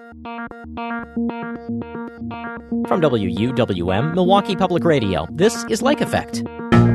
From WUWM, Milwaukee Public Radio, this is Lake Effect.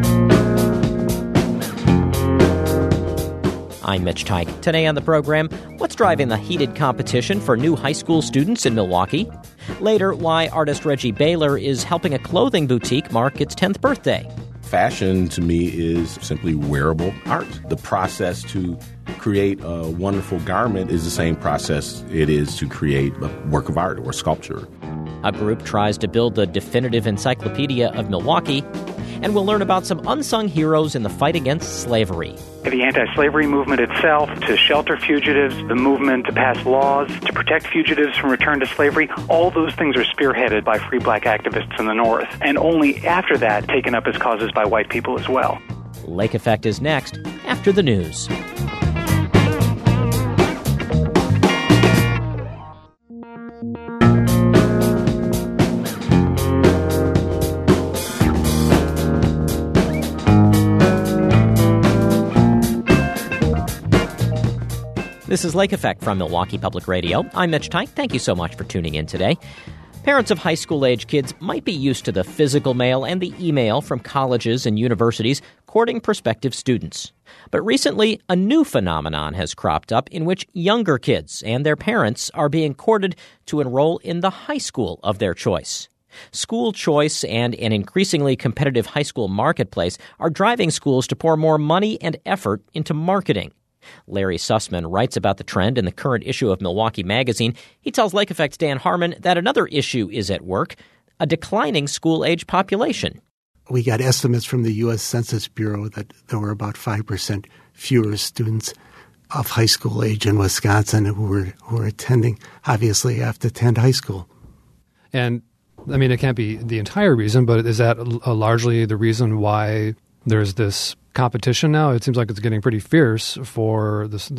I'm Mitch Teich. Today on the program, what's driving the heated competition for new high school students in Milwaukee? Later, why artist Reggie Baylor is helping a clothing boutique mark its 10th birthday. Fashion, to me, is simply wearable art. The process to create a wonderful garment is the same process it is to create a work of art or sculpture. A group tries to build the definitive encyclopedia of Milwaukee, and we'll learn about some unsung heroes in the fight against slavery. The anti-slavery movement itself, to shelter fugitives, the movement to pass laws to protect fugitives from return to slavery, all those things are spearheaded by free black activists in the North, and only after that taken up as causes by white people as well. Lake Effect is next, after the news. This is Lake Effect from Milwaukee Public Radio. I'm Mitch Teich. Thank you so much for tuning in today. Parents of high school-age kids might be used to the physical mail and the email from colleges and universities courting prospective students. But recently, a new phenomenon has cropped up in which younger kids and their parents are being courted to enroll in the high school of their choice. School choice and an increasingly competitive high school marketplace are driving schools to pour more money and effort into marketing. Larry Sussman writes about the trend in the current issue of Milwaukee Magazine. He tells Lake Effect's Dan Harmon that another issue is at work, a declining school-age population. We got estimates from the U.S. Census Bureau that there were about 5% fewer students of high school age in Wisconsin who were attending, obviously have to attend high school. And, I mean, it can't be the entire reason, but is that largely the reason why there's this competition now? It seems like it's getting pretty fierce for this.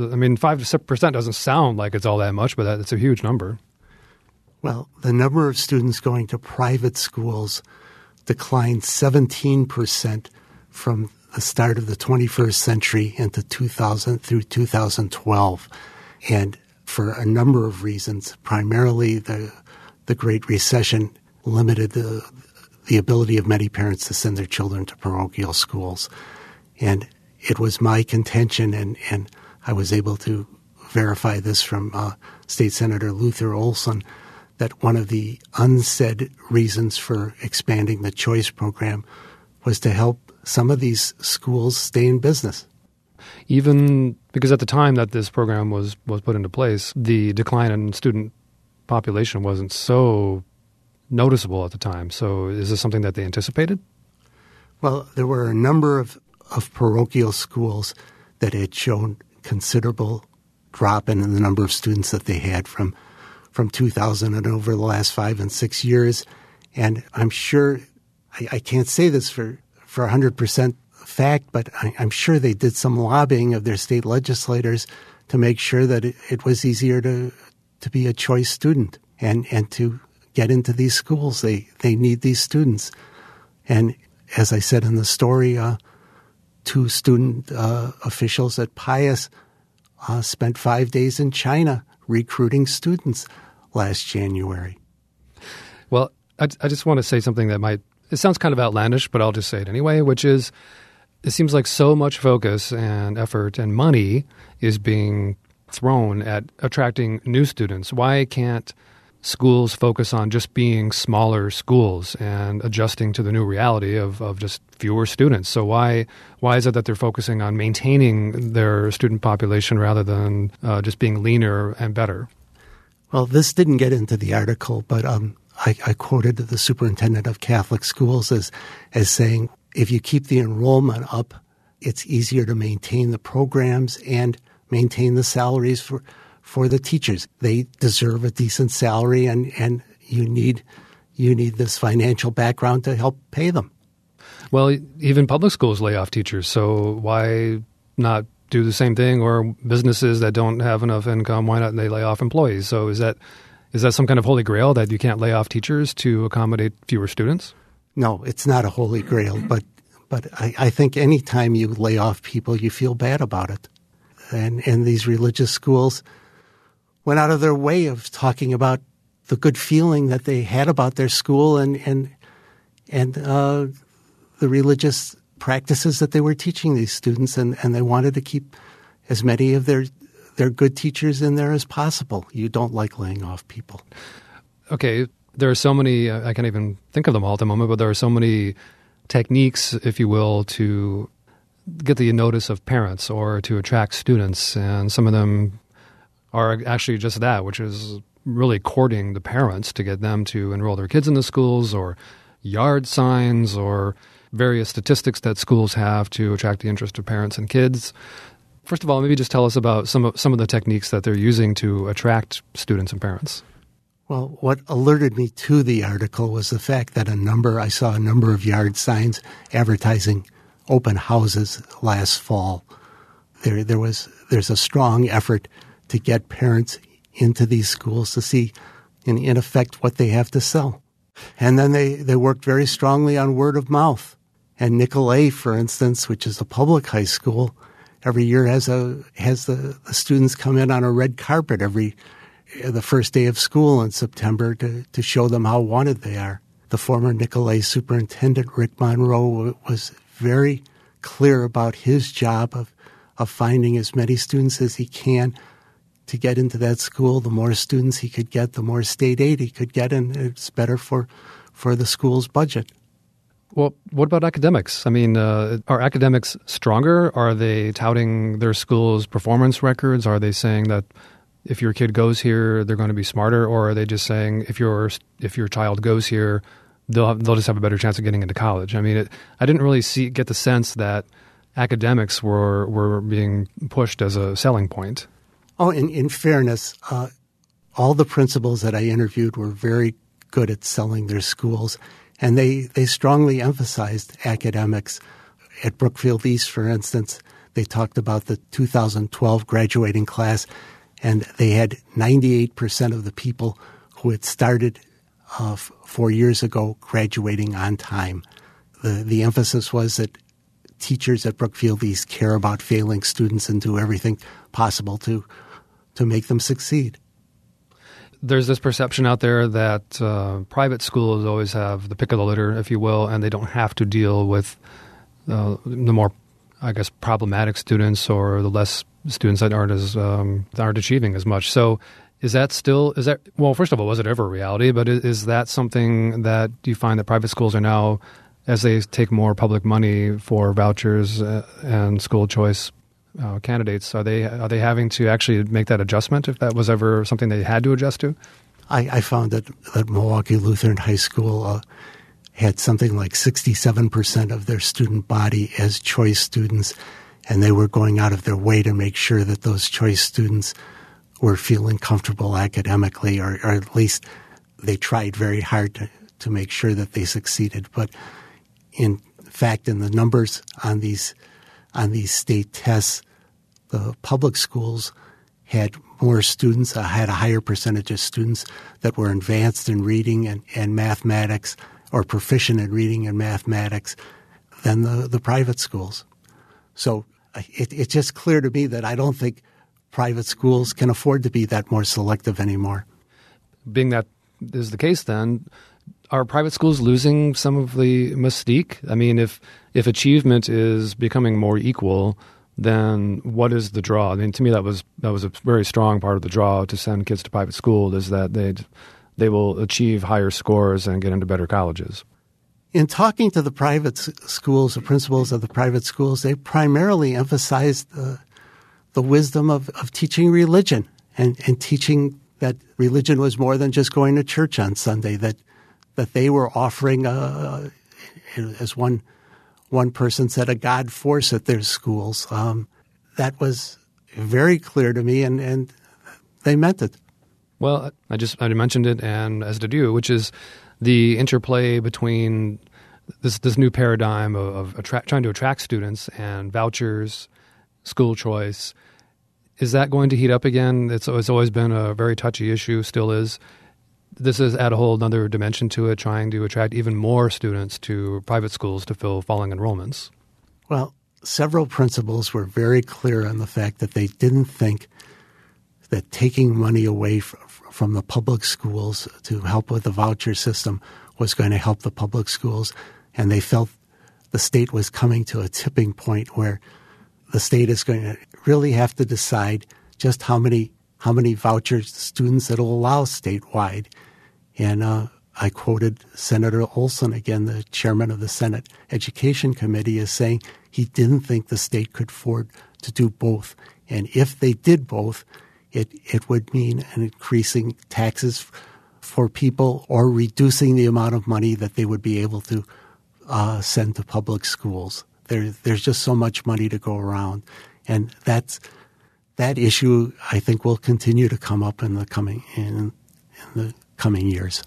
5% doesn't sound like it's all that much, but it's a huge number. Well, the number of students going to private schools declined 17% from the start of the 21st century into 2000 through 2012. And for a number of reasons, primarily the Great Recession limited the ability of many parents to send their children to parochial schools. And it was my contention, and I was able to verify this from State Senator Luther Olson, that one of the unsaid reasons for expanding the choice program was to help some of these schools stay in business. Even because at the time that this program was put into place, the decline in student population wasn't so noticeable at the time. So is this something that they anticipated? Well, there were a number of parochial schools that had shown considerable drop in the number of students that they had from 2000 and over the last 5 and 6 years. And I'm sure, I can't say this for 100% fact, but I'm sure they did some lobbying of their state legislators to make sure that it was easier to be a choice student and to get into these schools. They need these students. And as I said in the story, 2 student officials at Pius spent 5 days in China recruiting students last January. Well, I just want to say something that it sounds kind of outlandish, but I'll just say it anyway, which is it seems like so much focus and effort and money is being thrown at attracting new students. Why can't schools focus on just being smaller schools and adjusting to the new reality of just fewer students? So why is it that they're focusing on maintaining their student population rather than just being leaner and better? Well, this didn't get into the article, but I quoted the superintendent of Catholic schools as saying, if you keep the enrollment up, it's easier to maintain the programs and maintain the salaries for the teachers. They deserve a decent salary, and you need this financial background to help pay them. Well, even public schools lay off teachers, so why not do the same thing? Or businesses that don't have enough income, why not they lay off employees? So is that some kind of holy grail that you can't lay off teachers to accommodate fewer students? No, it's not a holy grail, but I think any time you lay off people, you feel bad about it. And these religious schools, went out of their way of talking about the good feeling that they had about their school and the religious practices that they were teaching these students, and they wanted to keep as many of their good teachers in there as possible. You don't like laying off people. Okay, there are so many, I can't even think of them all at the moment, but there are so many techniques, if you will, to get the notice of parents or to attract students, and some of them are actually just that, which is really courting the parents to get them to enroll their kids in the schools, or yard signs, or various statistics that schools have to attract the interest of parents and kids. First of all, maybe just tell us about some of the techniques that they're using to attract students and parents. Well, what alerted me to the article was the fact that I saw a number of yard signs advertising open houses last fall. There's a strong effort to get parents into these schools to see, in effect, what they have to sell. And then they worked very strongly on word of mouth. And Nicolet, for instance, which is a public high school, every year has the students come in on a red carpet the first day of school in September to show them how wanted they are. The former Nicolet superintendent, Rick Monroe, was very clear about his job of finding as many students as he can to get into that school. The more students he could get, the more state aid he could get, and it's better for the school's budget. Well, what about academics? I mean, are academics stronger? Are they touting their school's performance records? Are they saying that if your kid goes here, they're going to be smarter? Or are they just saying if your child goes here, they'll just have a better chance of getting into college? I mean, I didn't really get the sense that academics were being pushed as a selling point. Oh, in fairness, all the principals that I interviewed were very good at selling their schools, and they strongly emphasized academics. At Brookfield East, for instance, they talked about the 2012 graduating class, and they had 98% of the people who had started 4 years ago graduating on time. The emphasis was that teachers at Brookfield East care about failing students and do everything possible to make them succeed. There's this perception out there that private schools always have the pick of the litter, if you will, and they don't have to deal with the more, I guess, problematic students or the less students that aren't achieving as much. So is that well, first of all, was it ever a reality? But is that something that you find that private schools are now, as they take more public money for vouchers and school choice candidates, are they having to actually make that adjustment if that was ever something they had to adjust to? I found that Milwaukee Lutheran High School had something like 67% of their student body as choice students, and they were going out of their way to make sure that those choice students were feeling comfortable academically, or at least they tried very hard to make sure that they succeeded. But in fact, in the numbers on these state tests, the public schools had more students, had a higher percentage of students that were advanced in reading and mathematics, or proficient in reading and mathematics, than the private schools. So it's just clear to me that I don't think private schools can afford to be that more selective anymore. Being that is the case, then, are private schools losing some of the mystique? I mean, if achievement is becoming more equal, then what is the draw? I mean, to me, that was a very strong part of the draw to send kids to private school, is that they will achieve higher scores and get into better colleges. In talking to the private schools, the principals of the private schools, they primarily emphasized the wisdom of teaching religion and teaching that religion was more than just going to church on Sunday, that they were offering, as one person said, a God force at their schools. That was very clear to me, and they meant it. Well, I mentioned it, and as did you, which is the interplay between this new paradigm of trying to attract students and vouchers, school choice. Is that going to heat up again? It's always been a very touchy issue, still is. This is add a whole other dimension to it, trying to attract even more students to private schools to fill falling enrollments. Well, several principals were very clear on the fact that they didn't think that taking money away from the public schools to help with the voucher system was going to help the public schools. And they felt the state was coming to a tipping point where the state is going to really have to decide just how many voucher students it'll allow statewide. And I quoted Senator Olson again, the chairman of the Senate Education Committee, as saying he didn't think the state could afford to do both. And if they did both, it would mean an increasing taxes for people or reducing the amount of money that they would be able to send to public schools. There's just so much money to go around. And that issue, I think, will continue to come up in the coming years.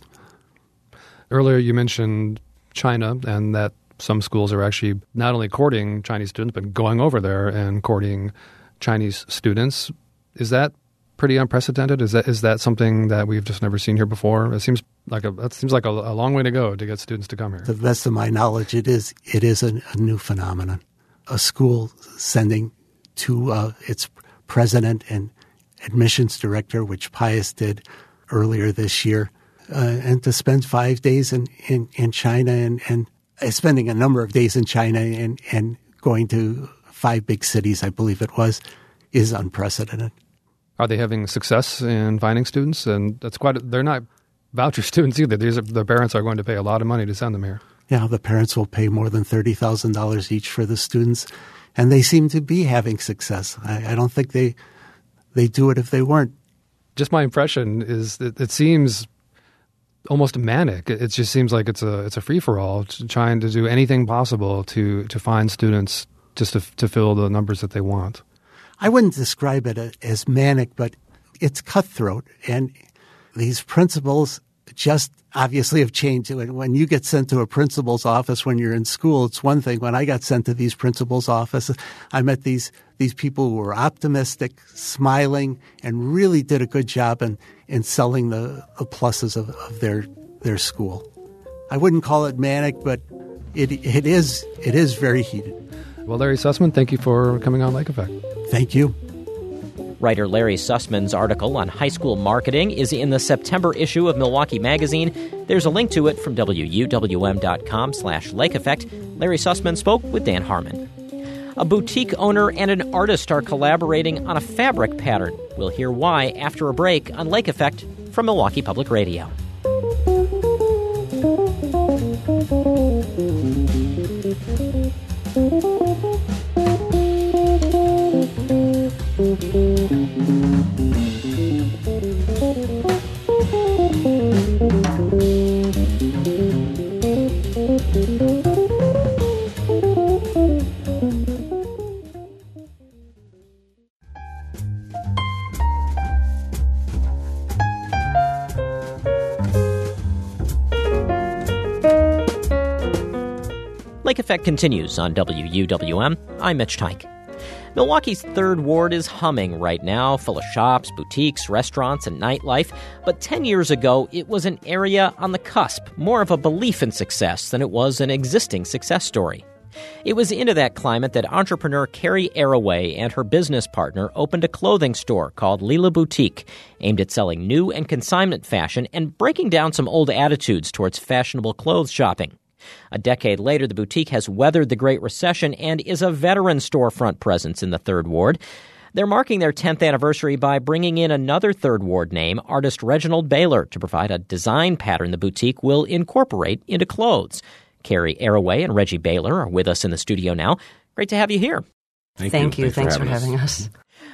Earlier you mentioned China and that some schools are actually not only courting Chinese students, but going over there and courting Chinese students. Is that pretty unprecedented? Is that something that we've just never seen here before? It seems like a long way to go to get students to come here. To the best of my knowledge, it is a new phenomenon. A school sending to its president and admissions director, which Pius did earlier this year, and to spend 5 days in China and spending a number of days in China and going to 5 big cities, I believe it was, is unprecedented. Are they having success in finding students? And they're not voucher students either. Their parents are going to pay a lot of money to send them here. Yeah, the parents will pay more than $30,000 each for the students, and they seem to be having success. I don't think they do it if they weren't. Just my impression is that it seems almost manic. It just seems like it's a free-for-all, trying to do anything possible to find students just to fill the numbers that they want. I wouldn't describe it as manic, but it's cutthroat. And these principals just obviously have changed. When you get sent to a principal's office when you're in school, it's one thing. When I got sent to these principal's offices, I met these people who were optimistic, smiling, and really did a good job in selling the pluses of their school. I wouldn't call it manic, but it is very heated. Well, Larry Sussman, thank you for coming on Lake Effect. Thank you. Writer Larry Sussman's article on high school marketing is in the September issue of Milwaukee Magazine. There's a link to it from WUWM.com/Lake Effect. Larry Sussman spoke with Dan Harmon. A boutique owner and an artist are collaborating on a fabric pattern. We'll hear why after a break on Lake Effect from Milwaukee Public Radio. Lake Effect continues on WUWM. I'm Mitch Teich. Milwaukee's 3rd Ward is humming right now, full of shops, boutiques, restaurants, and nightlife. But 10 years ago, it was an area on the cusp, more of a belief in success than it was an existing success story. It was into that climate that entrepreneur Carrie Arroway and her business partner opened a clothing store called Lila Boutique, aimed at selling new and consignment fashion and breaking down some old attitudes towards fashionable clothes shopping. A decade later, the boutique has weathered the Great Recession and is a veteran storefront presence in the 3rd Ward. They're marking their 10th anniversary by bringing in another 3rd Ward name, artist Reginald Baylor, to provide a design pattern the boutique will incorporate into clothes. Carrie Arroway and Reggie Baylor are with us in the studio now. Great to have you here. Thank you. Thanks for having us.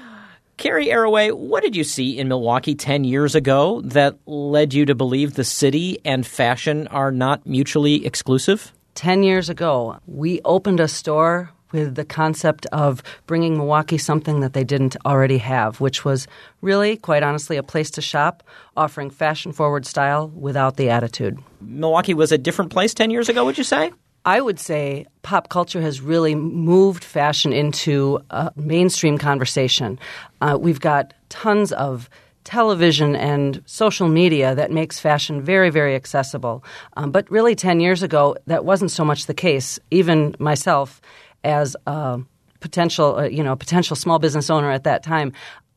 Carrie Arroway, what did you see in Milwaukee 10 years ago that led you to believe the city and fashion are not mutually exclusive? 10 years ago, we opened a store with the concept of bringing Milwaukee something that they didn't already have, which was really, quite honestly, a place to shop, offering fashion-forward style without the attitude. Milwaukee was a different place 10 years ago, would you say? I would say pop culture has really moved fashion into a mainstream conversation. We've got tons of television and social media that makes fashion very, very accessible. But really 10 years ago, that wasn't so much the case. Even myself, as a potential small business owner at that time,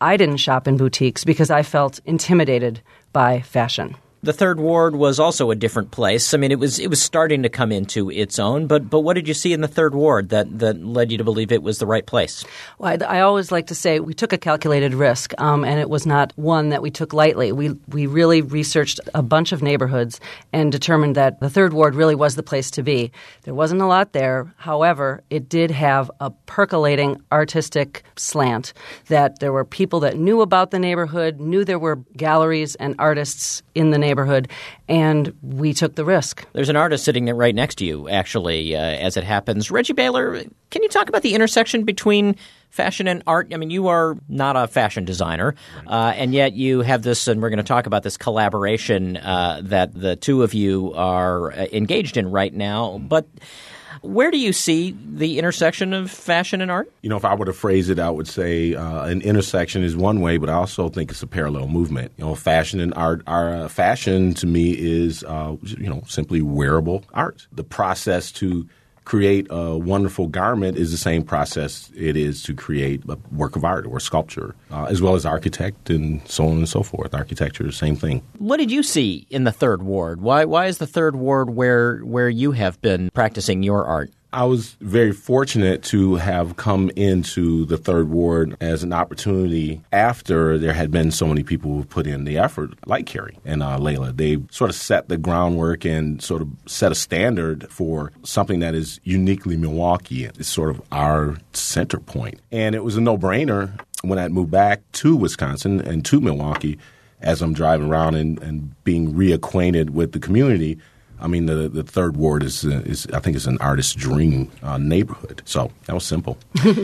I didn't shop in boutiques because I felt intimidated by fashion. The Third Ward was also a different place. I mean, it was starting to come into its own, but what did you see in the Third Ward that led you to believe it was the right place? Well, I always like to say we took a calculated risk, and it was not one that we took lightly. We really researched a bunch of neighborhoods and determined that the Third Ward really was the place to be. There wasn't a lot there. However, it did have a percolating artistic slant, that there were people that knew about the neighborhood, knew there were galleries and artists in the neighborhood, and we took the risk. There's an artist sitting right next to you, actually, as it happens. Reggie Baylor, can you talk about the intersection between fashion and art? I mean, you are not a fashion designer, and yet you have this, and we're going to talk about this collaboration that the two of you are engaged in right now. But where do you see the intersection of fashion and art? You know, if I were to phrase it, I would say an intersection is one way, but I also think it's a parallel movement. You know, fashion and art. Our fashion to me is, simply wearable art. The process to create a wonderful garment is the same process it is to create a work of art or sculpture, as well as architect and so on and so forth. Architecture, the same thing. What did you see in the Third Ward? Why is the Third Ward where you have been practicing your art? I was very fortunate to have come into the Third Ward as an opportunity after there had been so many people who put in the effort, like Carrie and Layla. They sort of set the groundwork and sort of set a standard for something that is uniquely Milwaukee. It's sort of our center point. And it was a no-brainer when I moved back to Wisconsin and to Milwaukee as I'm driving around and being reacquainted with the community. I mean, the Third Ward is I think it's an artist's dream neighborhood. So that was simple.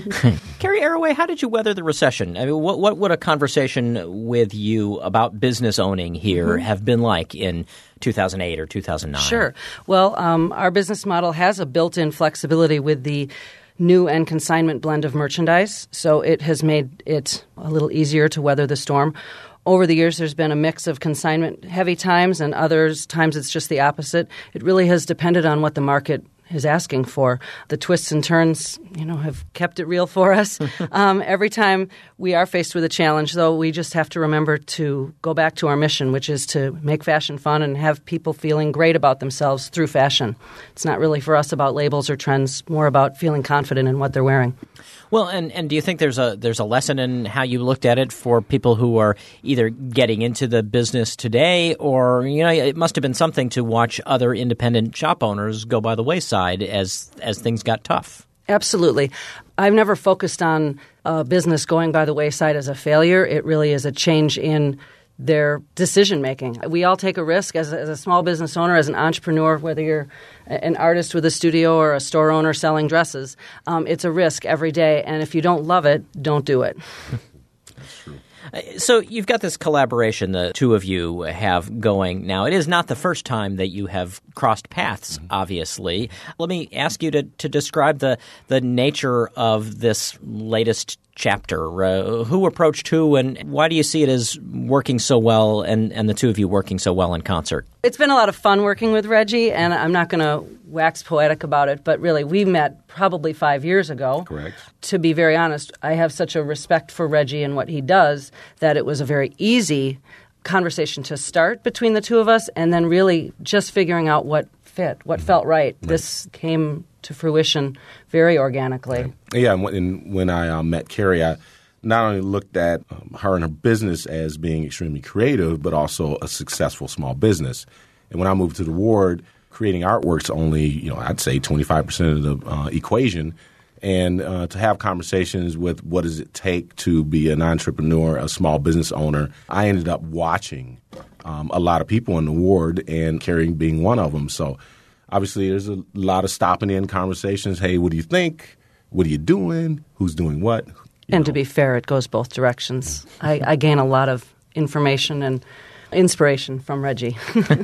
Carrie Arroway, how did you weather the recession? I mean, what would a conversation with you about business owning here have been like in 2008 or 2009? Sure. Well, our business model has a built-in flexibility with the new and consignment blend of merchandise, so it has made it a little easier to weather the storm. Over the years, there's been a mix of consignment-heavy times, and others times it's just the opposite. It really has depended on what the market is asking for. The twists and turns, have kept it real for us. Every time we are faced with a challenge, though, we just have to remember to go back to our mission, which is to make fashion fun and have people feeling great about themselves through fashion. It's not really for us about labels or trends, more about feeling confident in what they're wearing. Well, and do you think there's a lesson in how you looked at it for people who are either getting into the business today, or it must have been something to watch other independent shop owners go by the wayside as things got tough? Absolutely. I've never focused on a business going by the wayside as a failure. It really is a change in their decision-making. We all take a risk as a small business owner, as an entrepreneur, whether you're an artist with a studio or a store owner selling dresses. It's a risk every day, and if you don't love it, don't do it. That's true. So you've got this collaboration the two of you have going now. It is not the first time that you have crossed paths, obviously. Let me ask you to describe the nature of this latest chapter. Who approached who, and why do you see it as working so well and the two of you working so well in concert? It's been a lot of fun working with Reggie, and I'm not going to wax poetic about it, but really we met probably 5 years ago. Correct. To be very honest, I have such a respect for Reggie and what he does that it was a very easy conversation to start between the two of us, and then really just figuring out what fit, what felt right. This came to fruition very organically. Yeah, and when I met Carrie, I not only looked at her and her business as being extremely creative, but also a successful small business. And when I moved to the ward, creating artwork's only, I'd say 25% of the equation. And to have conversations with what does it take to be an entrepreneur, a small business owner, I ended up watching a lot of people in the ward, and Carrie being one of them. So obviously there's a lot of stopping in conversations. Hey, what do you think? What are you doing? Who's doing what? And to be fair, it goes both directions. I gain a lot of information and inspiration from Reggie.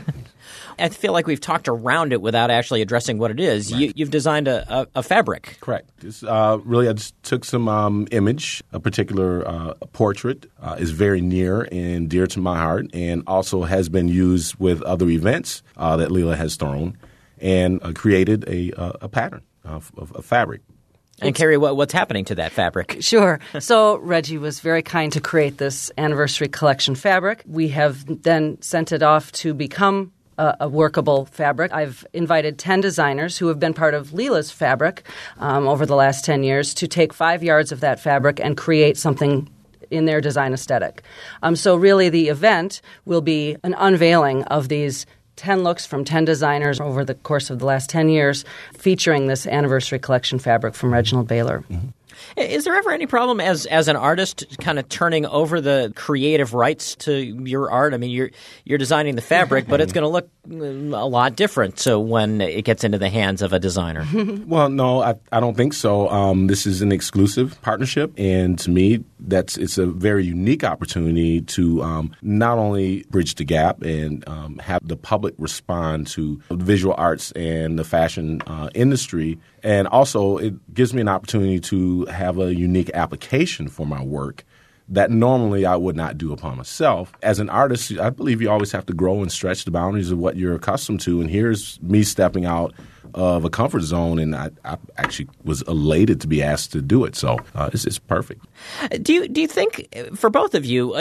I feel like we've talked around it without actually addressing what it is. Right. You've designed a fabric. Correct. It's, really, I just took some image. A particular portrait is very near and dear to my heart, and also has been used with other events that Leela has thrown, and created a pattern of fabric. And Carrie, what's happening to that fabric? Sure. So Reggie was very kind to create this anniversary collection fabric. We have then sent it off to become a workable fabric. I've invited 10 designers who have been part of Leela's fabric over the last 10 years to take 5 yards of that fabric and create something in their design aesthetic. So really the event will be an unveiling of these 10 looks from 10 designers over the course of the last 10 years, featuring this anniversary collection fabric from Reginald Baylor. Mm-hmm. Is there ever any problem as an artist kind of turning over the creative rights to your art? I mean, you're designing the fabric, but it's going to look a lot different so when it gets into the hands of a designer. Well, no, I don't think so. This is an exclusive partnership, and to me, it's a very unique opportunity to not only bridge the gap and have the public respond to visual arts and the fashion industry, and also it gives me an opportunity to have a unique application for my work that normally I would not do upon myself. As an artist, I believe you always have to grow and stretch the boundaries of what you're accustomed to, and here's me stepping out of a comfort zone, and I actually was elated to be asked to do it. So it's perfect. Do you think, for both of you,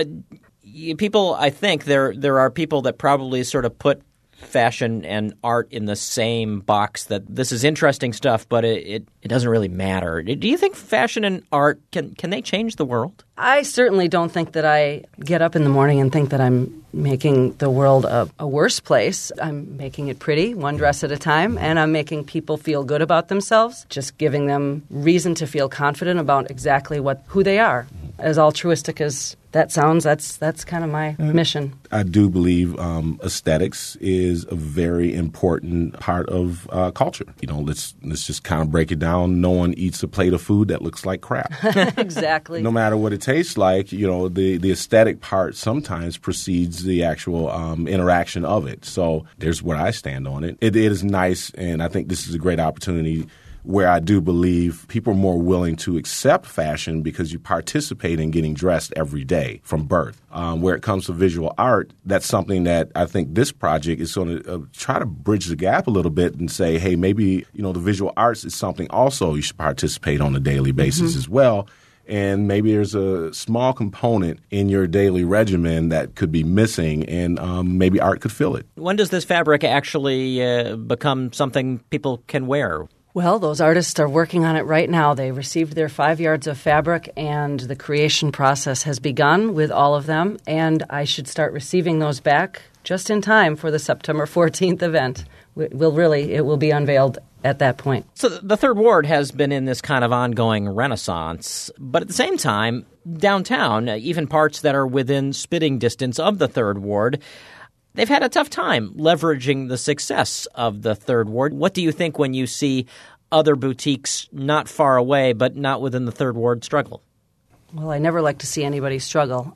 people, I think there are people that probably sort of put fashion and art in the same box, that this is interesting stuff, but it doesn't really matter. Do you think fashion and art, can they change the world? I certainly don't think that I get up in the morning and think that I'm making the world a worse place. I'm making it pretty, one dress at a time, and I'm making people feel good about themselves, just giving them reason to feel confident about exactly who they are. As altruistic as that sounds, that's kind of my mission. I do believe aesthetics is a very important part of culture. Let's just kind of break it down. No one eats a plate of food that looks like crap. Exactly. No matter what it tastes like, the aesthetic part sometimes precedes the actual interaction of it. So there's where I stand on it. It is nice, and I think this is a great opportunity where I do believe people are more willing to accept fashion because you participate in getting dressed every day from birth. Where it comes to visual art, that's something that I think this project is going to try to bridge the gap a little bit and say, hey, maybe the visual arts is something also you should participate on a daily basis as well. And maybe there's a small component in your daily regimen that could be missing, and maybe art could fill it. When does this fabric actually become something people can wear? Well, those artists are working on it right now. They received their 5 yards of fabric, and the creation process has begun with all of them. And I should start receiving those back just in time for the September 14th event. It will be unveiled at that point. So the Third Ward has been in this kind of ongoing renaissance. But at the same time, downtown, even parts that are within spitting distance of the Third Ward, they've had a tough time leveraging the success of the Third Ward. What do you think when you see other boutiques not far away but not within the Third Ward struggle? Well, I never like to see anybody struggle.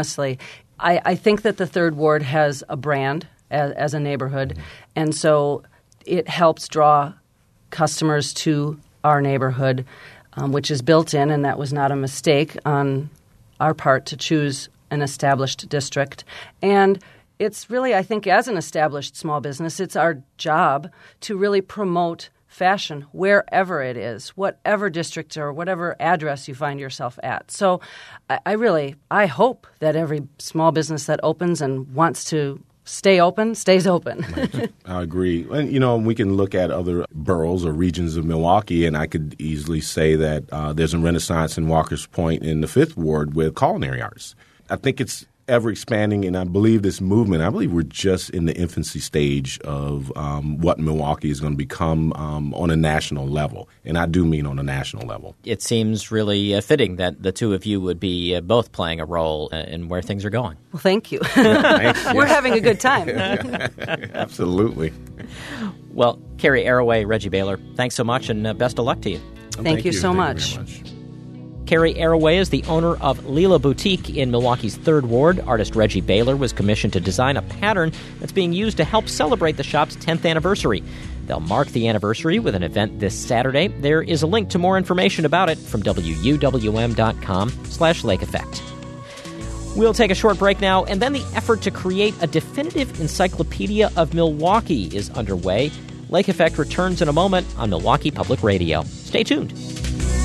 I think that the Third Ward has a brand as a neighborhood, and so it helps draw customers to our neighborhood, which is built in, and that was not a mistake on our part to choose an established district. And it's really, I think, as an established small business, it's our job to really promote fashion wherever it is, whatever district or whatever address you find yourself at. So I hope that every small business that opens and wants to stay open stays open. I agree. And, we can look at other boroughs or regions of Milwaukee, and I could easily say that there's a renaissance in Walker's Point in the Fifth Ward with culinary arts. I think it's ever expanding, and I believe we're just in the infancy stage of what Milwaukee is going to become on a national level, and I do mean on a national level. It seems really fitting that the two of you would be both playing a role in where things are going. Well, thank you. Thanks, We're having a good time. Absolutely. Well, Carrie Arroway, Reggie Baylor, thanks so much, and best of luck to you. Thank you so much. Carrie Arroway is the owner of Leela Boutique in Milwaukee's Third Ward. Artist Reggie Baylor was commissioned to design a pattern that's being used to help celebrate the shop's 10th anniversary. They'll mark the anniversary with an event this Saturday. There is a link to more information about it from wuwm.com/Lake Effect. We'll take a short break now, and then the effort to create a definitive encyclopedia of Milwaukee is underway. Lake Effect returns in a moment on Milwaukee Public Radio. Stay tuned.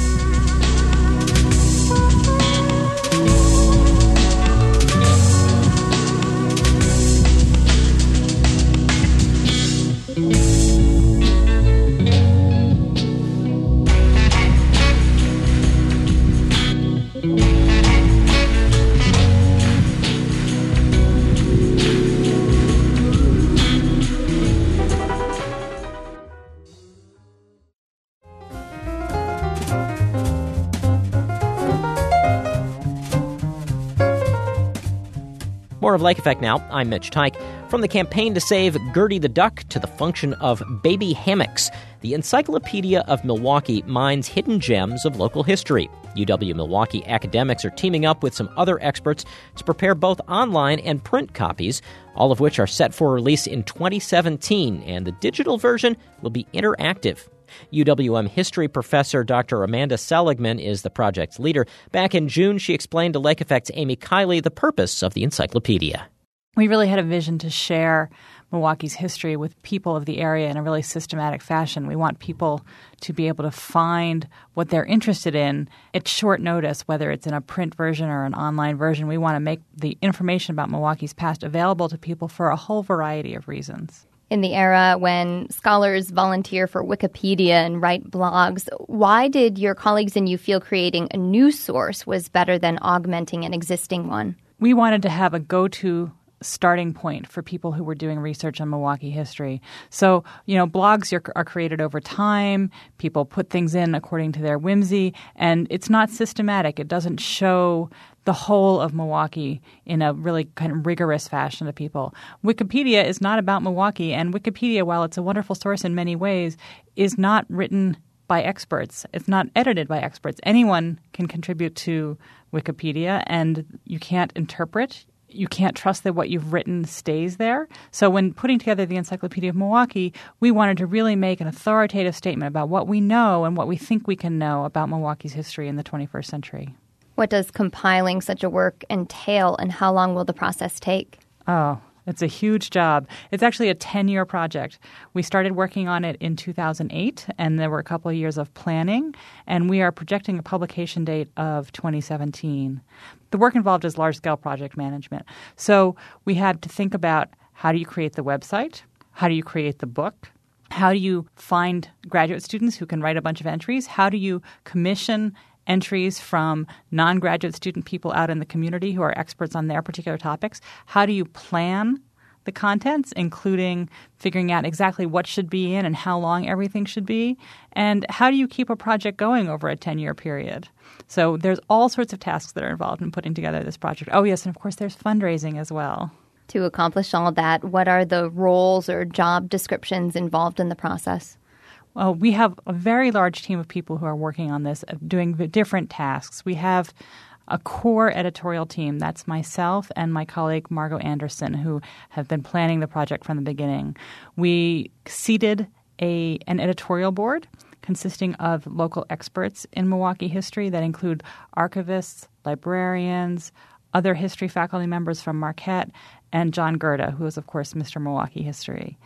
of Lake Effect now. I'm Mitch Teich. From the campaign to save Gertie the Duck to the function of baby hammocks, the Encyclopedia of Milwaukee mines hidden gems of local history. UW-Milwaukee academics are teaming up with some other experts to prepare both online and print copies, all of which are set for release in 2017, and the digital version will be interactive. UWM history professor Dr. Amanda Seligman is the project's leader. Back in June, she explained to Lake Effect's Amy Kiley the purpose of the encyclopedia. We really had a vision to share Milwaukee's history with people of the area in a really systematic fashion. We want people to be able to find what they're interested in at short notice, whether it's in a print version or an online version. We want to make the information about Milwaukee's past available to people for a whole variety of reasons. In the era when scholars volunteer for Wikipedia and write blogs, why did your colleagues and you feel creating a new source was better than augmenting an existing one? We wanted to have a go-to starting point for people who were doing research on Milwaukee history. So, blogs are created over time. People put things in according to their whimsy, and it's not systematic. It doesn't show the whole of Milwaukee in a really kind of rigorous fashion to people. Wikipedia is not about Milwaukee, and Wikipedia, while it's a wonderful source in many ways, is not written by experts. It's not edited by experts. Anyone can contribute to Wikipedia, and you can't interpret. You can't trust that what you've written stays there. So when putting together the Encyclopedia of Milwaukee, we wanted to really make an authoritative statement about what we know and what we think we can know about Milwaukee's history in the 21st century. What does compiling such a work entail, and how long will the process take? Oh, it's a huge job. It's actually a 10-year project. We started working on it in 2008, and there were a couple of years of planning, and we are projecting a publication date of 2017. The work involved is large-scale project management. So we had to think about, how do you create the website? How do you create the book? How do you find graduate students who can write a bunch of entries? How do you commission entries from non-graduate student people out in the community who are experts on their particular topics? How do you plan the contents, including figuring out exactly what should be in and how long everything should be? And how do you keep a project going over a 10-year period? So there's all sorts of tasks that are involved in putting together this project. Oh, yes, and of course there's fundraising as well. To accomplish all that, what are the roles or job descriptions involved in the process? Well, we have a very large team of people who are working on this, doing different tasks. We have a core editorial team. That's myself and my colleague Margot Anderson, who have been planning the project from the beginning. We seated an editorial board consisting of local experts in Milwaukee history that include archivists, librarians, other history faculty members from Marquette, and John Gerda, who is, of course, Mr. Milwaukee History.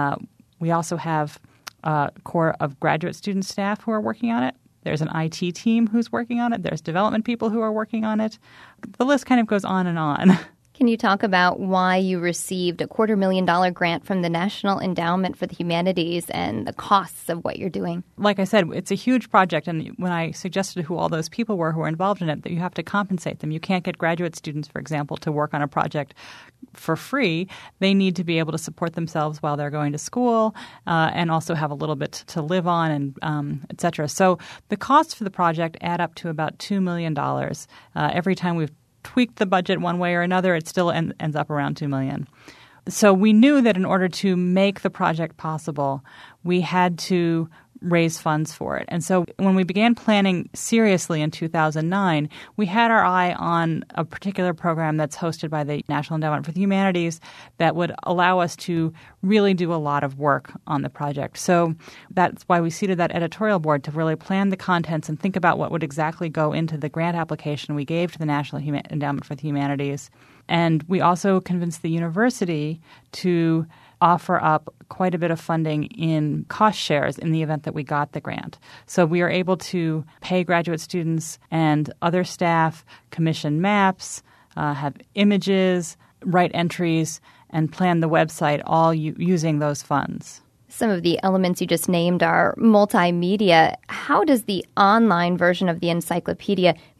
We also have a core of graduate student staff who are working on it. There's an IT team who's working on it. There's development people who are working on it. The list kind of goes on and on. Can you talk about why you received a $250,000 grant from the National Endowment for the Humanities and the costs of what you're doing? Like I said, it's a huge project, and when I suggested who all those people were who are involved in it, that you have to compensate them. You can't get graduate students, for example, to work on a project for free. They need to be able to support themselves while they're going to school and also have a little bit to live on, and et cetera. So the costs for the project add up to about $2 million. Every time we've tweaked the budget one way or another, it still ends up around $2 million. So we knew that in order to make the project possible, we had to raise funds for it. And so when we began planning seriously in 2009, we had our eye on a particular program that's hosted by the National Endowment for the Humanities that would allow us to really do a lot of work on the project. So that's why we seated that editorial board to really plan the contents and think about what would exactly go into the grant application we gave to the National Endowment for the Humanities. And we also convinced the university to offer up quite a bit of funding in cost shares in the event that we got the grant. So we are able to pay graduate students and other staff, commission maps, have images, write entries, and plan the website all using those funds. Some of the elements you just named are multimedia. How does the online version of the encyclopedia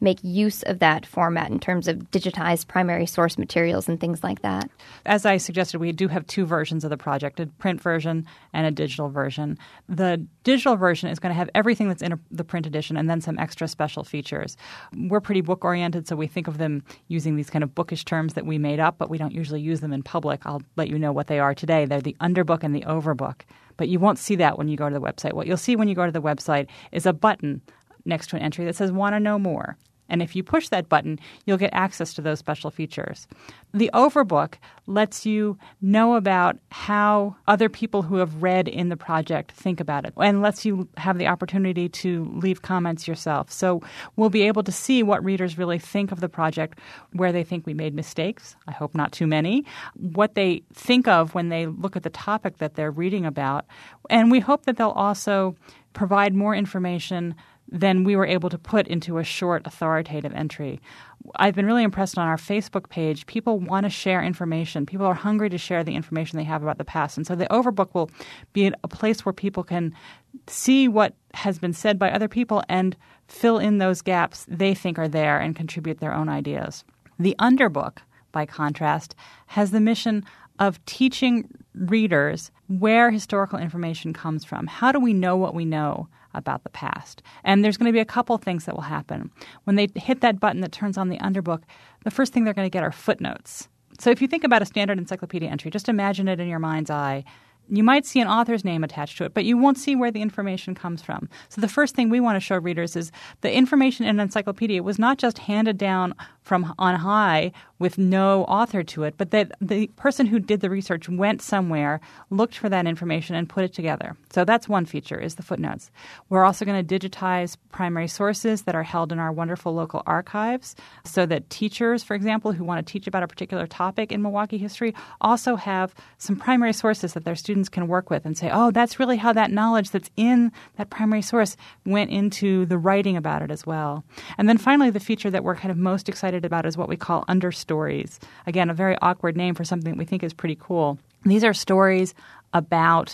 make use of that format in terms of digitized primary source materials and things like that? As I suggested, we do have two versions of the project, a print version and a digital version. The digital version is going to have everything that's in the print edition and then some extra special features. We're pretty book-oriented, so we think of them using these kind of bookish terms that we made up, but we don't usually use them in public. I'll let you know what they are today. They're the underbook and the overbook. But you won't see that when you go to the website. What you'll see when you go to the website is a button next to an entry that says "Want to know more?" And if you push that button, you'll get access to those special features. The overbook lets you know about how other people who have read in the project think about it and lets you have the opportunity to leave comments yourself. So we'll be able to see what readers really think of the project, where they think we made mistakes, I hope not too many, what they think of when they look at the topic that they're reading about. And we hope that they'll also provide more information than we were able to put into a short authoritative entry. I've been really impressed on our Facebook page. People want to share information. People are hungry to share the information they have about the past. And so the overbook will be a place where people can see what has been said by other people and fill in those gaps they think are there and contribute their own ideas. The underbook, by contrast, has the mission of teaching readers where historical information comes from. How do we know what we know about the past? And there's going to be a couple things that will happen. When they hit that button that turns on the underbook, the first thing they're going to get are footnotes. So if you think about a standard encyclopedia entry, just imagine it in your mind's eye. You might see an author's name attached to it, but you won't see where the information comes from. So the first thing we want to show readers is the information in an encyclopedia was not just handed down from on high with no author to it, but that the person who did the research went somewhere, looked for that information, and put it together. So that's one feature, is the footnotes. We're also going to digitize primary sources that are held in our wonderful local archives so that teachers, for example, who want to teach about a particular topic in Milwaukee history also have some primary sources that their students can work with and say, oh, that's really how that knowledge that's in that primary source went into the writing about it as well. And then finally, the feature that we're kind of most excited about is what we call understories. Again, a very awkward name for something that we think is pretty cool. These are stories about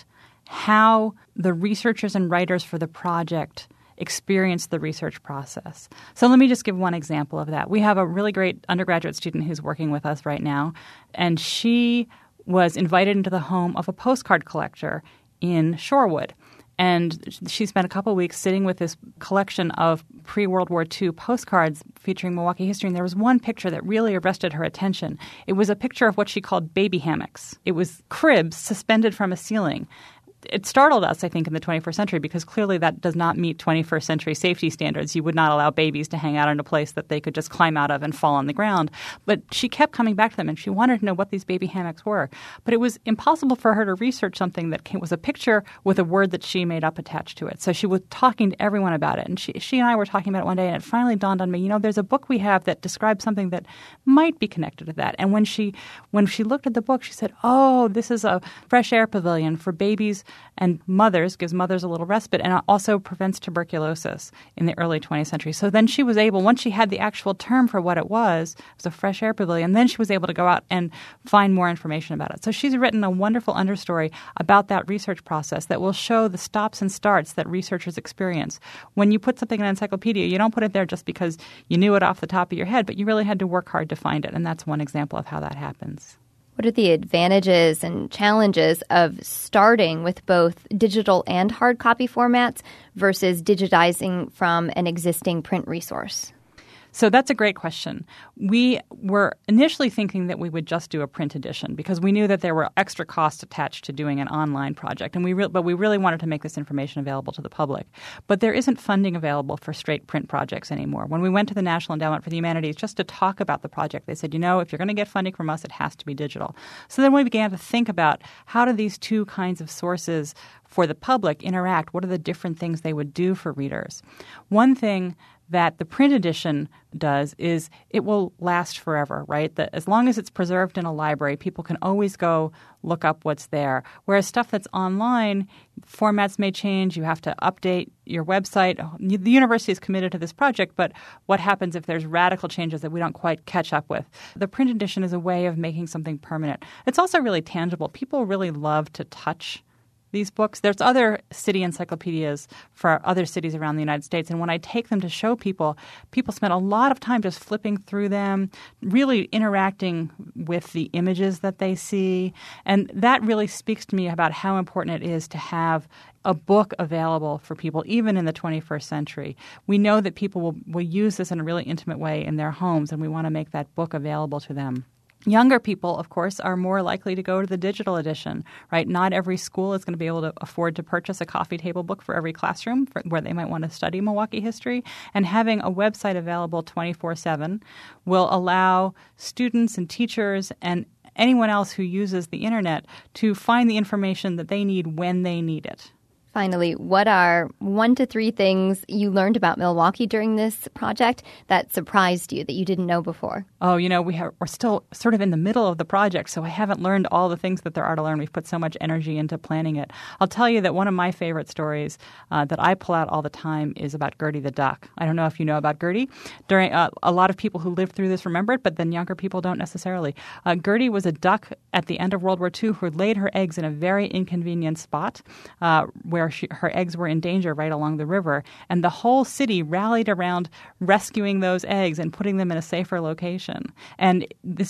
how the researchers and writers for the project experienced the research process. So let me just give one example of that. We have a really great undergraduate student who's working with us right now, and she was invited into the home of a postcard collector in Shorewood. And she spent a couple of weeks sitting with this collection of pre-World War II postcards featuring Milwaukee history. And there was one picture that really arrested her attention. It was a picture of what she called baby hammocks. It was cribs suspended from a ceiling. It startled us, I think, in the 21st century because clearly that does not meet 21st century safety standards. You would not allow babies to hang out in a place that they could just climb out of and fall on the ground. But she kept coming back to them, and she wanted to know what these baby hammocks were. But it was impossible for her to research something that was a picture with a word that she made up attached to it. So she was talking to everyone about it. And she and I were talking about it one day, and it finally dawned on me, there's a book we have that describes something that might be connected to that. And when she looked at the book, she said, oh, this is a fresh air pavilion for babies and mothers, gives mothers a little respite, and also prevents tuberculosis in the early 20th century. So then she was able, once she had the actual term for what it was a fresh air pavilion, then she was able to go out and find more information about it. So she's written a wonderful understory about that research process that will show the stops and starts that researchers experience. When you put something in an encyclopedia, you don't put it there just because you knew it off the top of your head, but you really had to work hard to find it, and that's one example of how that happens. What are the advantages and challenges of starting with both digital and hard copy formats versus digitizing from an existing print resource? So that's a great question. We were initially thinking that we would just do a print edition because we knew that there were extra costs attached to doing an online project, but we really wanted to make this information available to the public. But there isn't funding available for straight print projects anymore. When we went to the National Endowment for the Humanities just to talk about the project, they said, if you're going to get funding from us, it has to be digital. So then we began to think about how do these two kinds of sources for the public interact? What are the different things they would do for readers? One thing that the print edition does is it will last forever, right? That as long as it's preserved in a library, people can always go look up what's there. Whereas stuff that's online, formats may change. You have to update your website. The university is committed to this project, but what happens if there's radical changes that we don't quite catch up with? The print edition is a way of making something permanent. It's also really tangible. People really love to touch these books. There's other city encyclopedias for other cities around the United States. And when I take them to show people, people spend a lot of time just flipping through them, really interacting with the images that they see. And that really speaks to me about how important it is to have a book available for people, even in the 21st century. We know that people will use this in a really intimate way in their homes, and we want to make that book available to them. Younger people, of course, are more likely to go to the digital edition, right? Not every school is going to be able to afford to purchase a coffee table book for every classroom where they might want to study Milwaukee history. And having a website available 24/7 will allow students and teachers and anyone else who uses the internet to find the information that they need when they need it. Finally, what are 1 to 3 things you learned about Milwaukee during this project that surprised you that you didn't know before? Oh, we're still sort of in the middle of the project, so I haven't learned all the things that there are to learn. We've put so much energy into planning it. I'll tell you that one of my favorite stories that I pull out all the time is about Gertie the duck. I don't know if you know about Gertie. During a lot of people who lived through this remember it, but then younger people don't necessarily. Gertie was a duck at the end of World War II who laid her eggs in a very inconvenient spot where her eggs were in danger right along the river. And the whole city rallied around rescuing those eggs and putting them in a safer location. And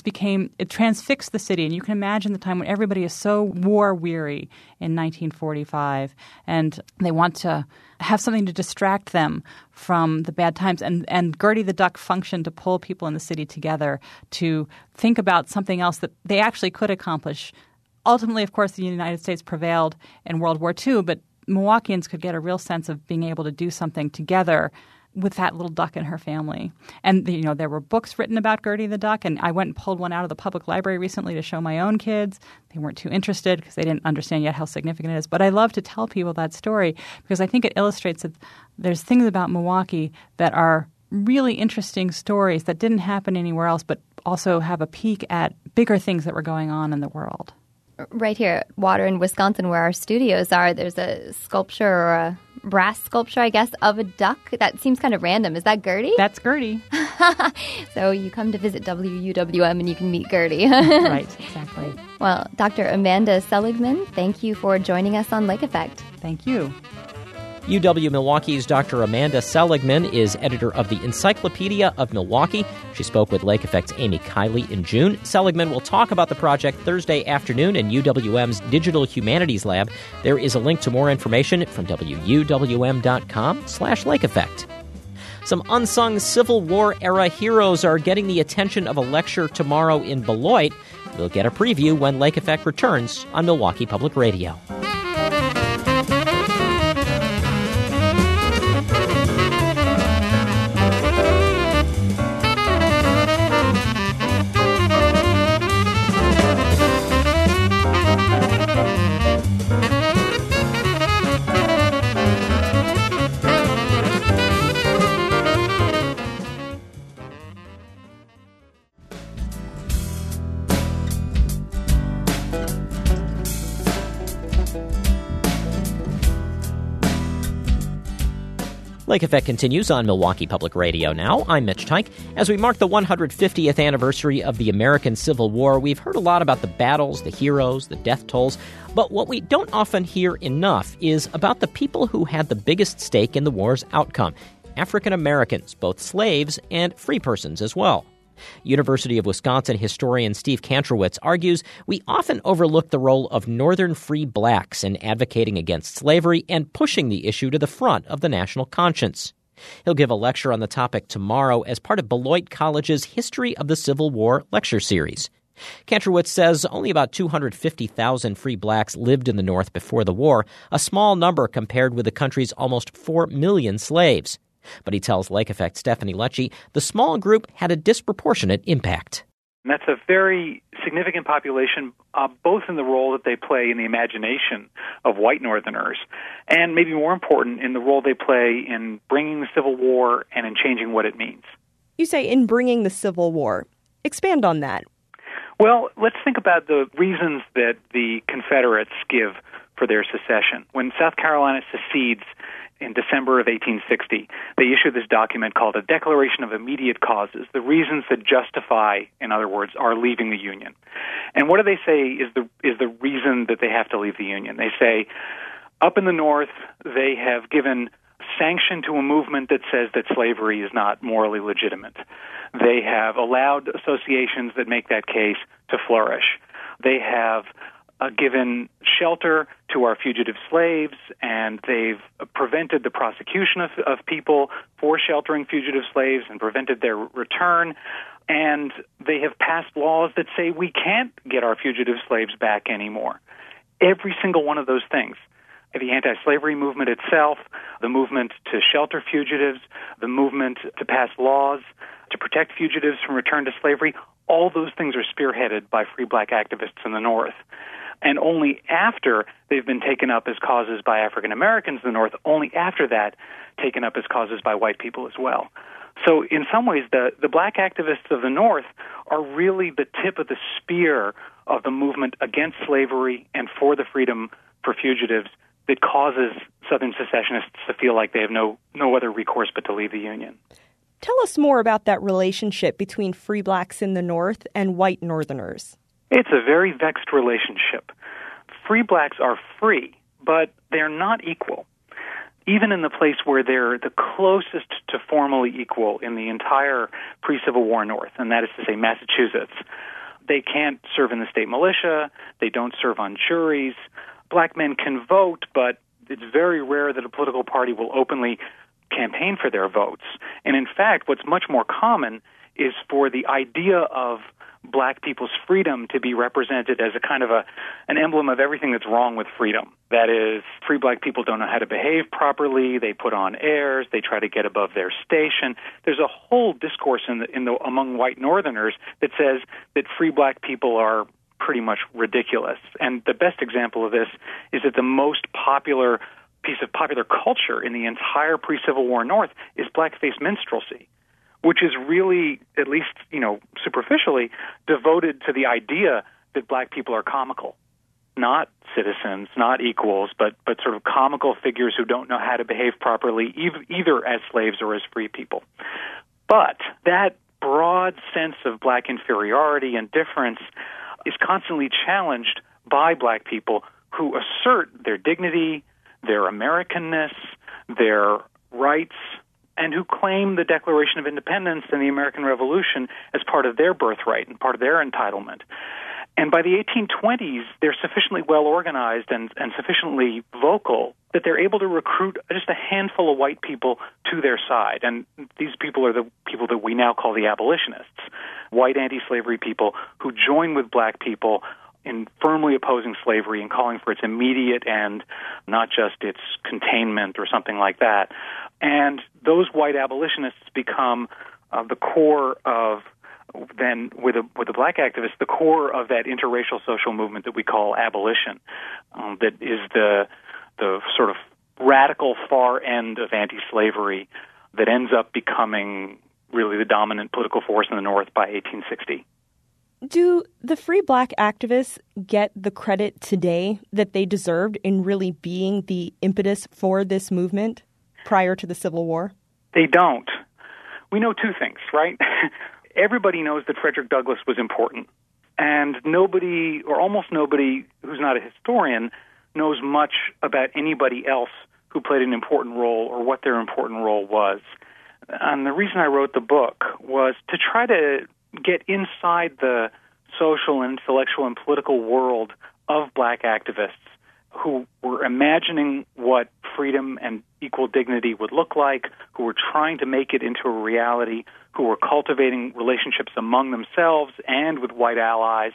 it transfixed the city. And you can imagine the time when everybody is so war-weary in 1945. And they want to have something to distract them from the bad times. And Gertie the duck functioned to pull people in the city together to think about something else that they actually could accomplish. Ultimately, of course, the United States prevailed in World War II, but Milwaukeeans could get a real sense of being able to do something together with that little duck and her family. And, there were books written about Gertie the duck, and I went and pulled one out of the public library recently to show my own kids. They weren't too interested because they didn't understand yet how significant it is. But I love to tell people that story because I think it illustrates that there's things about Milwaukee that are really interesting stories that didn't happen anywhere else, but also have a peek at bigger things that were going on in the world. Right here at Water, Wisconsin, where our studios are, there's a sculpture or a brass sculpture, I guess, of a duck. That seems kind of random. Is that Gertie? That's Gertie. So you come to visit WUWM and you can meet Gertie. Right, exactly. Well, Dr. Amanda Seligman, thank you for joining us on Lake Effect. Thank you. UW-Milwaukee's Dr. Amanda Seligman is editor of the Encyclopedia of Milwaukee. She spoke with Lake Effect's Amy Kiley in June. Seligman will talk about the project Thursday afternoon in UWM's Digital Humanities Lab. There is a link to more information from WUWM.com/Lake Effect. Some unsung Civil War-era heroes are getting the attention of a lecture tomorrow in Beloit. We'll get a preview when Lake Effect returns on Milwaukee Public Radio. Lake Effect continues on Milwaukee Public Radio now. I'm Mitch Teich. As we mark the 150th anniversary of the American Civil War, we've heard a lot about the battles, the heroes, the death tolls, but what we don't often hear enough is about the people who had the biggest stake in the war's outcome, African Americans, both slaves and free persons as well. University of Wisconsin historian Steve Kantrowitz argues we often overlook the role of Northern free blacks in advocating against slavery and pushing the issue to the front of the national conscience. He'll give a lecture on the topic tomorrow as part of Beloit College's History of the Civil War lecture series. Kantrowitz says only about 250,000 free blacks lived in the North before the war, a small number compared with the country's almost 4 million slaves. But he tells Lake Effect Stephanie Lecce the small group had a disproportionate impact. And that's a very significant population, both in the role that they play in the imagination of white Northerners, and maybe more important, in the role they play in bringing the Civil War and in changing what it means. You say in bringing the Civil War. Expand on that. Well, let's think about the reasons that the Confederates give for their secession. When South Carolina secedes in December of 1860, they issue this document called a Declaration of Immediate Causes, the reasons that justify, in other words, our leaving the Union. And what do they say is the reason that they have to leave the Union? They say, up in the North, they have given sanction to a movement that says that slavery is not morally legitimate. They have allowed associations that make that case to flourish. They have given shelter to our fugitive slaves, and they've prevented the prosecution of people for sheltering fugitive slaves and prevented their return. And they have passed laws that say we can't get our fugitive slaves back anymore. Every single one of those things. The anti-slavery movement itself, the movement to shelter fugitives, the movement to pass laws to protect fugitives from return to slavery, all those things are spearheaded by free black activists in the North. And only after they've been taken up as causes by African Americans in the North, only after that taken up as causes by white people as well. So in some ways, the black activists of the North are really the tip of the spear of the movement against slavery and for the freedom for fugitives that causes Southern secessionists to feel like they have no other recourse but to leave the Union. Tell us more about that relationship between free blacks in the North and white Northerners. It's a very vexed relationship. Free blacks are free, but they're not equal. Even in the place where they're the closest to formally equal in the entire pre-Civil War North, and that is to say Massachusetts, they can't serve in the state militia, they don't serve on juries. Black men can vote, but it's very rare that a political party will openly campaign for their votes. And in fact, what's much more common is for the idea of black people's freedom to be represented as a kind of an emblem of everything that's wrong with freedom. That is, free black people don't know how to behave properly, they put on airs, they try to get above their station. There's a whole discourse among white Northerners that says that free black people are pretty much ridiculous. And the best example of this is that the most popular piece of popular culture in the entire pre-Civil War North is blackface minstrelsy, which is really, at least, superficially, devoted to the idea that black people are comical. Not citizens, not equals, but sort of comical figures who don't know how to behave properly, either as slaves or as free people. But that broad sense of black inferiority and difference is constantly challenged by black people who assert their dignity, their Americanness, their rights, and who claim the Declaration of Independence and the American Revolution as part of their birthright and part of their entitlement. And by the 1820s, they're sufficiently well organized and sufficiently vocal that they're able to recruit just a handful of white people to their side. And these people are the people that we now call the abolitionists, white anti-slavery people who join with black people in firmly opposing slavery and calling for its immediate end, not just its containment or something like that. And those white abolitionists become the core of, then with the black activists, the core of that interracial social movement that we call abolition, that is the sort of radical far end of anti-slavery that ends up becoming really the dominant political force in the North by 1860. Do the free black activists get the credit today that they deserved in really being the impetus for this movement prior to the Civil War? They don't. We know two things, right? Everybody knows that Frederick Douglass was important, and nobody, or almost nobody who's not a historian, knows much about anybody else who played an important role or what their important role was. And the reason I wrote the book was to try to get inside the social and intellectual and political world of black activists who were imagining what freedom and equal dignity would look like, who were trying to make it into a reality, who were cultivating relationships among themselves and with white allies,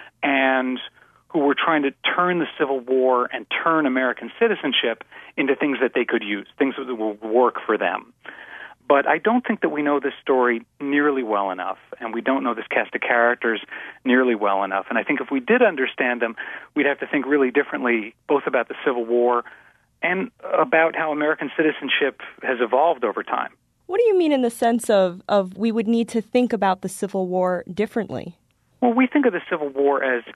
and who were trying to turn the Civil War and turn American citizenship into things that they could use, things that would work for them. But I don't think that we know this story nearly well enough, and we don't know this cast of characters nearly well enough. And I think if we did understand them, we'd have to think really differently, both about the Civil War and about how American citizenship has evolved over time. What do you mean in the sense of we would need to think about the Civil War differently? Well, we think of the Civil War as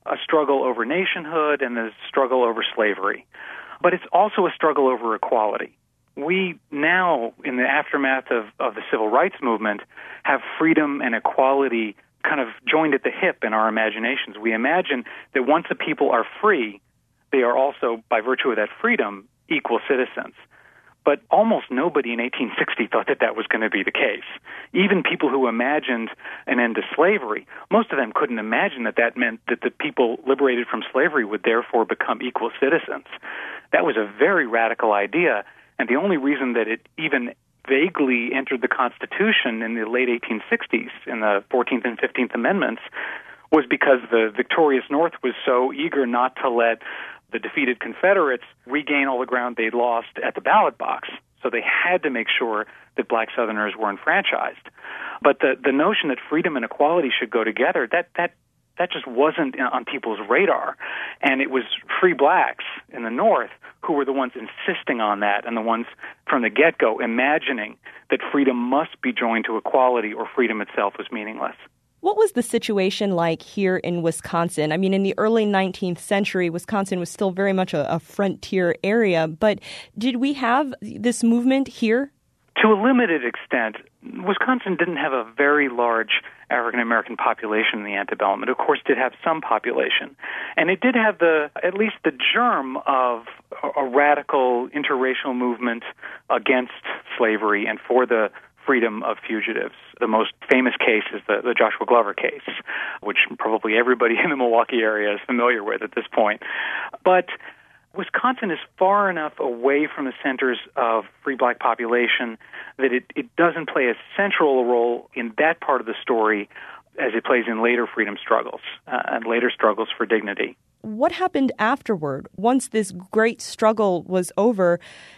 a struggle over nationhood and a struggle over slavery. But it's also a struggle over equality. We now, in the aftermath of the civil rights movement, have freedom and equality kind of joined at the hip in our imaginations. We imagine that once the people are free, they are also, by virtue of that freedom, equal citizens. But almost nobody in 1860 thought that that was going to be the case. Even people who imagined an end to slavery, most of them couldn't imagine that that meant that the people liberated from slavery would therefore become equal citizens. That was a very radical idea, and the only reason that it even vaguely entered the Constitution in the late 1860s, in the 14th and 15th Amendments, was because the victorious North was so eager not to let the defeated Confederates regain all the ground they'd lost at the ballot box. So they had to make sure that black Southerners were enfranchised. But the notion that freedom and equality should go together, that just wasn't on people's radar. And it was free blacks in the North who were the ones insisting on that, and the ones from the get-go imagining that freedom must be joined to equality or freedom itself was meaningless. What was the situation like here in Wisconsin? I mean, in the early 19th century, Wisconsin was still very much a frontier area, but did we have this movement here? To a limited extent. Wisconsin didn't have a very large African-American population in the antebellum. It, of course, did have some population. And it did have at least the germ of a radical interracial movement against slavery and for the freedom of fugitives. The most famous case is the Joshua Glover case, which probably everybody in the Milwaukee area is familiar with at this point. But Wisconsin is far enough away from the centers of free black population that it doesn't play a central role in that part of the story as it plays in later freedom struggles and later struggles for dignity. What happened afterward? Once this great struggle was over,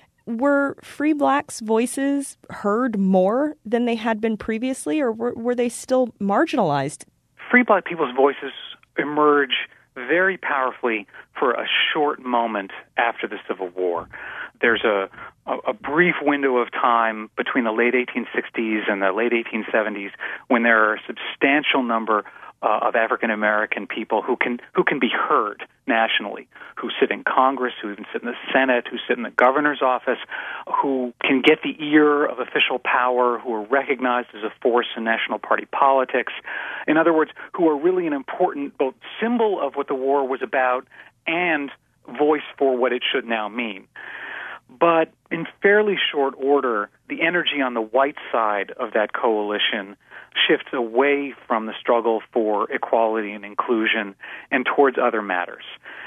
were free blacks' voices heard more than they had been previously, or were they still marginalized? Free black people's voices emerge very powerfully for a short moment after the Civil War. There's a brief window of time between the late 1860s and the late 1870s when there are a substantial number of African American people who can be heard nationally, who sit in Congress, who even sit in the Senate, who sit in the governor's office, who can get the ear of official power, who are recognized as a force in national party politics. In other words, who are really an important both symbol of what the war was about and voice for what it should now mean. But in fairly short order, the energy on the white side of that coalition shifts away from the struggle for equality and inclusion and towards other matters.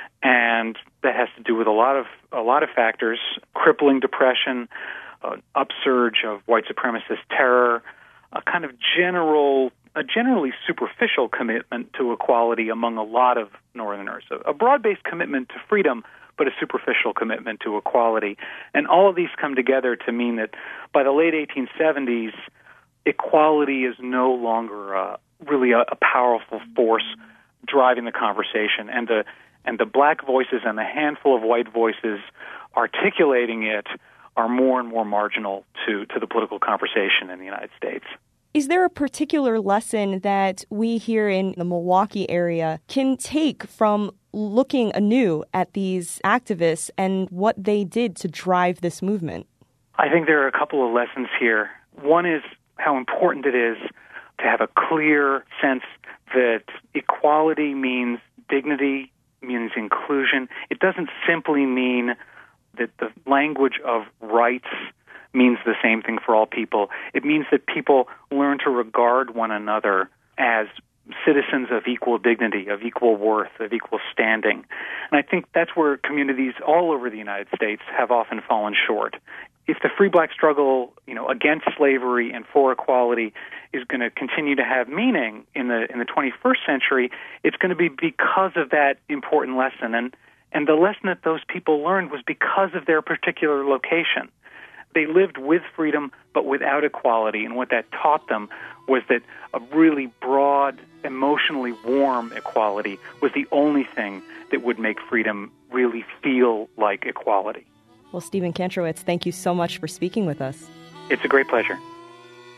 And that has to do with a lot of factors: crippling depression, an upsurge of white supremacist terror, a kind of generally superficial commitment to equality among a lot of Northerners, a broad-based commitment to freedom, but a superficial commitment to equality. And all of these come together to mean that by the late 1870s, equality is no longer really a powerful force driving the conversation, and the black voices and the handful of white voices articulating it are more and more marginal to the political conversation in the United States. Is there a particular lesson that we here in the Milwaukee area can take from looking anew at these activists and what they did to drive this movement? I think there are a couple of lessons here. One is how important it is to have a clear sense that equality means dignity, means inclusion. It doesn't simply mean that the language of rights means the same thing for all people. It means that people learn to regard one another as citizens of equal dignity, of equal worth, of equal standing. And I think that's where communities all over the United States have often fallen short. If the free black struggle, against slavery and for equality is going to continue to have meaning in the 21st century, it's going to be because of that important lesson. And the lesson that those people learned was because of their particular location. They lived with freedom but without equality, and what that taught them was that a really broad, emotionally warm equality was the only thing that would make freedom really feel like equality. Well, Stephen Kantrowitz, thank you so much for speaking with us. It's a great pleasure.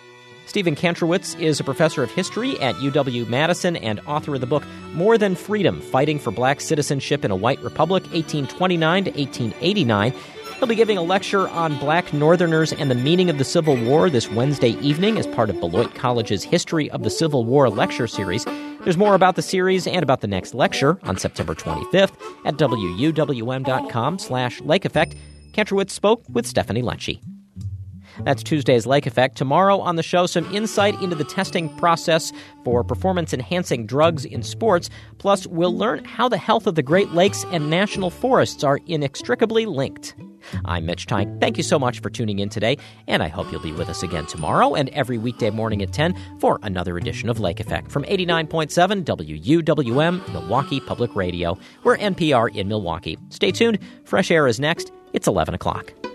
Stephen Kantrowitz is a professor of history at UW-Madison and author of the book More Than Freedom, Fighting for Black Citizenship in a White Republic, 1829 to 1889. He'll be giving a lecture on Black Northerners and the meaning of the Civil War this Wednesday evening as part of Beloit College's History of the Civil War lecture series. There's more about the series and about the next lecture on September 25th at wuwm.com/Lake Effect. Kantrowitz spoke with Stephanie Lecce. That's Tuesday's Lake Effect. Tomorrow on the show, some insight into the testing process for performance-enhancing drugs in sports. Plus, we'll learn how the health of the Great Lakes and national forests are inextricably linked. I'm Mitch Teich. Thank you so much for tuning in today, and I hope you'll be with us again tomorrow and every weekday morning at 10 for another edition of Lake Effect from 89.7 WUWM, Milwaukee Public Radio. We're NPR in Milwaukee. Stay tuned. Fresh Air is next. It's 11 o'clock.